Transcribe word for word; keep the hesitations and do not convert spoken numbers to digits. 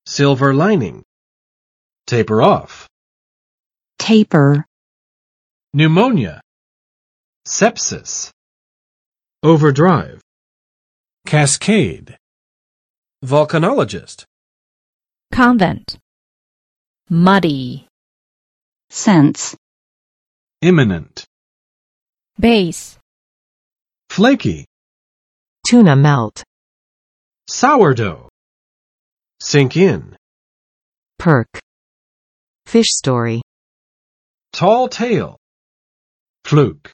silver lining, taper off, taper, pneumonia, sepsis, overdrive, cascade, volcanologist, convent, muddy, sense, imminent, base, flaky, tuna melt, sourdough, sink in, perk, fish story, tall tale, fluke.